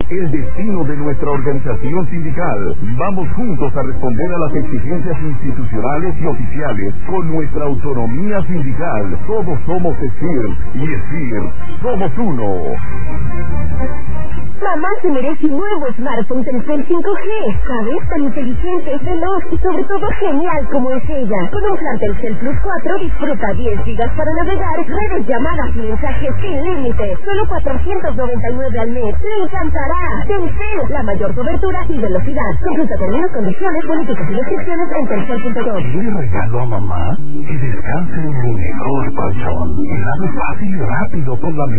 el destino de nuestra organización sindical. Vamos juntos a responder a las exigencias institucionales y oficiales con nuestra autonomía sindical. Todos somos ESIR y ESIR somos uno. Mamá se merece un nuevo smartphone Telcel 5G. ¿Sabes? Tan inteligente, veloz y sobre todo genial como es ella. Con un plan Telcel Plus 4 disfruta 10 gigas para navegar, redes, llamadas y mensajes sin límite. Solo 499 al mes. ¡Le encantará! Telcel, la mayor cobertura y velocidad. Consulta términos, condiciones, políticas y restricciones en telcel.com. Le regalo a mamá que descanse en el mejor colchón. Y lave fácil y rápido con la